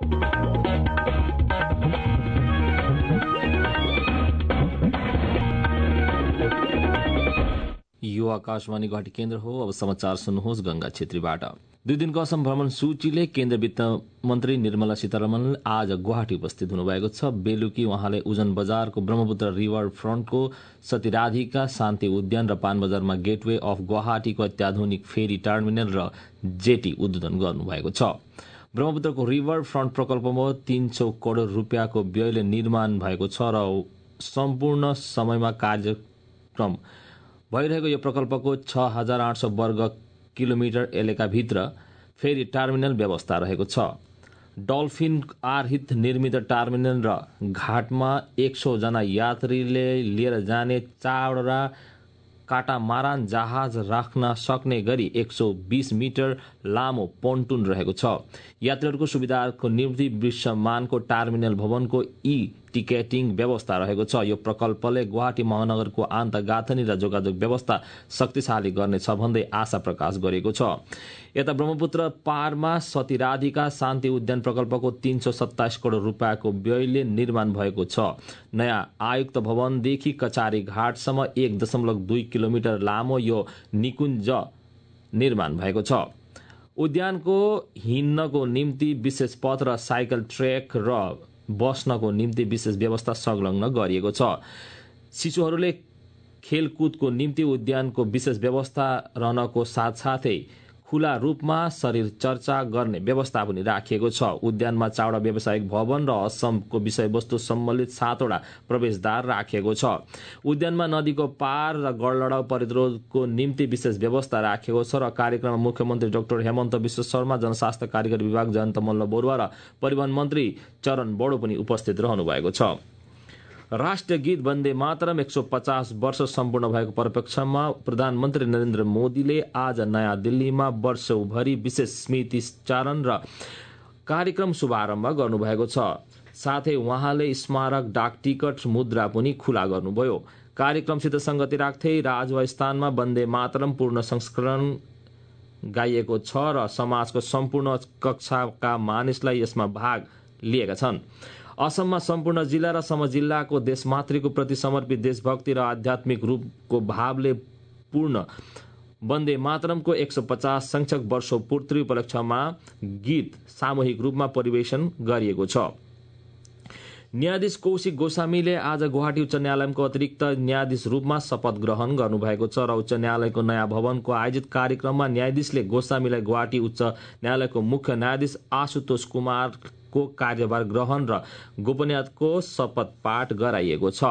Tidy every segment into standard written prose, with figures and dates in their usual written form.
यो आकाशवाणी गुवाहाटी केन्द्र हो। अब समाचार सुन्नुहोस् गंगा छेत्रीबाट। 2 दिनको असम भ्रमण सूचीले केन्द्र वित्त मन्त्री निर्मला सीतारमण आज गुवाहाटी उपस्थित हुनुभएको छ। बेलुकी उहाँले उजन बजारको ब्रह्मपुत्र रिभर फ्रन्टको सतीराधिका शान्ति उद्यान र पानबजारमा गेटवे अफ गुवाहाटीको अत्याधुनिक फेरी टर्मिनल र जेटी उद्घाटन गर्नुभएको छ। ब्रह्मपुत्रको रिभर फ्रन्ट प्रकल्पमा 300 करोड़ रुपियाँको व्ययले निर्माण भएको छ र सम्पूर्ण समयमा कार्यक्रम भइरहेको यो प्रकल्पको 6,800 वर्ग किलोमिटर एलेकाभित्र फेरी टर्मिनल व्यवस्था रहेको छ। डल्फिन आर्हित निर्मित टर्मिनल र घाटमा 100 जना यात्रीले लिएर जाने चावडा काटामारान जहाज राख्न सक्ने गरी 120 मिटर लामो पोन्टुन रहेको छ। यात्रीहरूको सुविधाको निम्ति विश्वमानको टर्मिनल भवनको टिकेटिङ व्यवस्था रहेको छ। यो प्रकल्पले गुवाहाटी महानगरको आन्तगाँथनी र जोगाजोग व्यवस्था शक्तिशाली गर्नेछ भन्दै आशा प्रकाश गरेको छ। यता ब्रह्मपुत्र पारमा सतीराधिका शान्ति उद्यान प्रकल्पको 327 करोड़ रुपियाँको व्ययले निर्माण भएको छ। नयाँ आयुक्त भवनदेखि कचारी घाटसम्म 1.2 किलोमिटर लामो यो निकुञ्ज निर्माण भएको छ। उद्यानको हिँड्नको निम्ति विशेष पथ र साइकल ट्र्याक र बस्नको निम्ति विशेष व्यवस्था संलग्न गरिएको छ। शिशुहरूले खेलकुदको निम्ति उद्यानको विशेष व्यवस्था रहनको साथसाथै खुला रूपमा शरीर चर्चा गर्ने व्यवस्था पनि राखिएको छ। उद्यानमा चावडा व्यावसायिक भवन र असमको विषयवस्तु सम्बन्धित 7वटा प्रवेशद्वार राखिएको छ। उद्यानमा नदीको पार र गडलडाउ प्रतिरोधको निम्ति विशेष व्यवस्था राखिएको छ र कार्यक्रममा मुख्यमन्त्री डाक्टर हेमन्त विश्व शर्मा, जनस्वास्थ्य कारिगर विभाग जयन्त मल्ल बरुवा र परिवहन मन्त्री चरण बडो पनि उपस्थित रहनु भएको छ। राष्ट्रिय गीत वन्दे मातरम 150 वर्ष सम्पूर्ण भएको परिप्रेक्ष्यमा प्रधानमन्त्री नरेन्द्र मोदीले आज नयाँ दिल्लीमा वर्षौभरि विशेष स्मृति चारण र कार्यक्रम शुभारम्भ गर्नुभएको छ। साथै उहाँले स्मारक डाकटिकट मुद्रा पनि खुला गर्नुभयो। कार्यक्रमसित संगति राख्दै राजस्थानमा वन्दे मातरम पूर्ण संस्करण गाइएको छ र समाजको सम्पूर्ण कक्षाका मानिसलाई यसमा भाग लिएका छन्। असममा सम्पूर्ण जिल्ला र समजिल्लाको देशमातृको प्रति समर्पित देशभक्ति र आध्यात्मिक रूपको भावले पूर्ण वन्दे मातरमको 150 संख्यक वर्षौं पूर्ति उपलक्ष्यमा गीत सामूहिक रूपमा परिवेशन गरिएको छ। न्यायाधीश कौशिक गोस्वामीले आज गुवाहाटी उच्च न्यायालयको अतिरिक्त न्यायाधीश रूपमा शपथ ग्रहण गर्नुभएको छ र उच्च न्यायालयको नयाँ भवनको आयोजित कार्यक्रममा न्यायाधीशले गोस्वामीलाई गुवाहाटी उच्च न्यायालयको मुख्य न्यायाधीश आशुतोष कुमारको कार्यभार ग्रहण र गोपनीयताको शपथ पाठ गराइएको छ।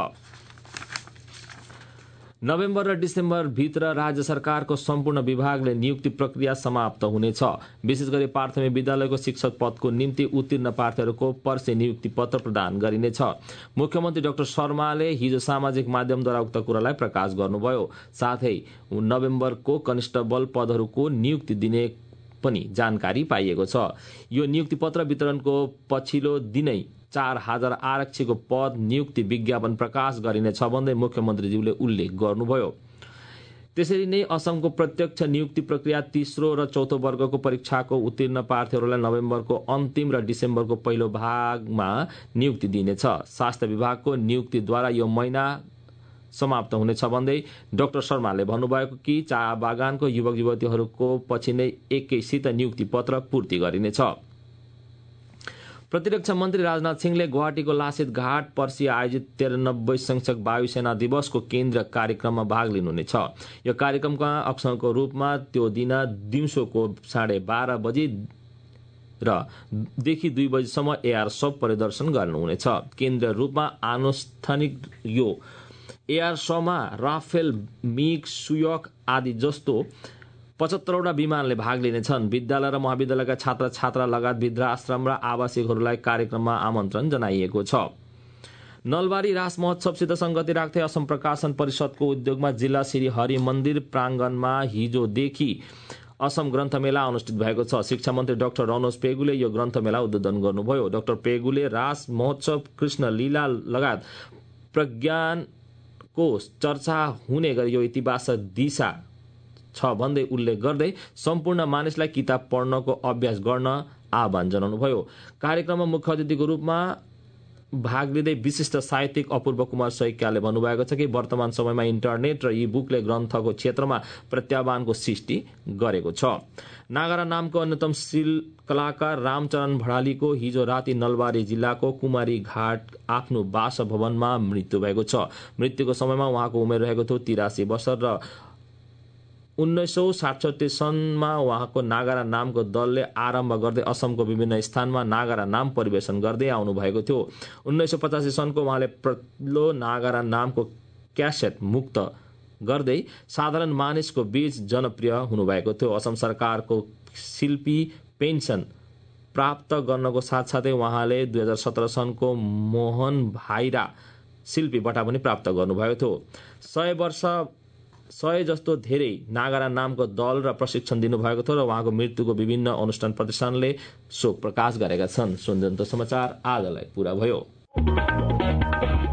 नोभेम्बर र डिसेम्बर भित्र राज्य सरकारको सम्पूर्ण विभागले नियुक्ति प्रक्रिया समाप्त हुनेछ। विशेष गरी प्राथमिक विद्यालयको शिक्षक पदको निम्ति उत्तीर्ण प्रार्थीहरूको पर्सि नियुक्ति पत्र प्रदान गरिनेछ। मुख्यमन्त्री डाक्टर शर्माले हिजो सामाजिक माध्यमद्वारा उक्त कुरालाई प्रकाश गर्नुभयो। साथै नोभेम्बरको कन्स्टेबल पदहरूको नियुक्ति दिने पनि जानकारी पाइएको छ। यो नियुक्ति पत्र वितरणको पछिल्लो दिनै 4,000 आरक्षीको पद नियुक्ति विज्ञापन प्रकाश गरिनेछ भन्दै मुख्यमन्त्रीज्यूले उल्लेख गर्नुभयो। त्यसरी नै असमको प्रत्यक्ष नियुक्ति प्रक्रिया तेस्रो र चौथो वर्गको परीक्षाको उत्तीर्ण प्रार्थीहरूलाई नोभेम्बरको अन्तिम र डिसेम्बरको पहिलो भागमा नियुक्ति दिइनेछ। स्वास्थ्य विभागको नियुक्तिद्वारा यो महिना समाप्त हुनेछ भन्दै डाक्टर शर्माले भन्नुभएको कि चिया बगानको युवक युवतीहरूको पछि नै एकैसित नियुक्ति पत्र पूर्ति गरिनेछ। प्रतिरक्षा मन्त्री राजनाथ सिंहले गुवाहाटीको लासित घाट पर्सि आयोजित 93 संख्यक वायुसेना दिवसको केन्द्रीय कार्यक्रममा भाग लिनुहुनेछ। यो कार्यक्रमका अवसरको रूपमा त्यो दिन दिउँसोको 12:30 बजे र देखि 2 बजेसम्म एआर शो परिदर्शन गर्नुहुनेछ। केन्द्रीय रूपमा आनुष्ठानिक यो एआर शोमा राफेल, मिग, सुयोक आदि जस्तो 75वटा विमानले भाग लिनेछन्। विद्यालय र महाविद्यालयका छात्र छात्रा लगायत वृद्धाश्रम र आवासिकहरूलाई कार्यक्रममा आमन्त्रण जनाइएको छ। नलबारी रास महोत्सवसित संगति राख्दै असम प्रकाशन परिषदको उद्योगमा जिल्ला श्री हरि मन्दिर प्राङ्गणमा हिजोदेखि असम ग्रन्थमेला अनुष्ठित भएको छ। शिक्षा मन्त्री डाक्टर रनोज पेगुले यो ग्रन्थमेला उद्घाटन गर्नुभयो। डाक्टर पेगुले रास महोत्सव, कृष्ण लीला लगायत प्रज्ञानको चर्चा हुने गरी यो इतिबाचक दिशा छ भन्दै उल्लेख गर्दै सम्पूर्ण मानिसलाई किताब पढ्नको अभ्यास गर्न आह्वान जनाउनुभयो। कार्यक्रममा मुख्य अतिथिको रूपमा भाग लिँदै विशिष्ट साहित्यिक अपूर्व कुमार सैकियाले भन्नुभएको छ कि वर्तमान समयमा इन्टरनेट र ई बुकले ग्रन्थको क्षेत्रमा प्रत्याह्वानको सृष्टि गरेको छ। नागरा नामको अन्यतम कलाकार रामचरण भडालीको हिजो राति नलबारी जिल्लाको कुमारी घाट आफ्नो बासभवनमा मृत्यु भएको छ। मृत्युको समयमा उहाँको उमेर रहेको थियो 83 वर्ष र 1967 सनमा उहाँको नागरा नामको दलले आरम्भ गर्दै असमको विभिन्न स्थानमा नागरा नाम परिवेशन गर्दै आउनु भएको थियो। 1985 सनको उहाँले प्रलो नागरा नामको क्यासेट मुक्त गर्दै साधारण मानिसको बीच जनप्रिय हुनुभएको थियो। असम सरकारको शिल्पी पेन्सन प्राप्त गर्नको साथसाथै उहाँले 2017 सनको मोहन भाइरा शिल्पी बटा पनि प्राप्त गर्नुभएको थियो। 100 जस्तो धेरै नागरा नामको दल र प्रशिक्षण दिनुभएको थियो र उहाँको मृत्युको विभिन्न अनुष्ठान प्रतिष्ठानले शोक प्रकाश गरेका छन्। सुन्दर समाचार आजलाई पूरा भयो।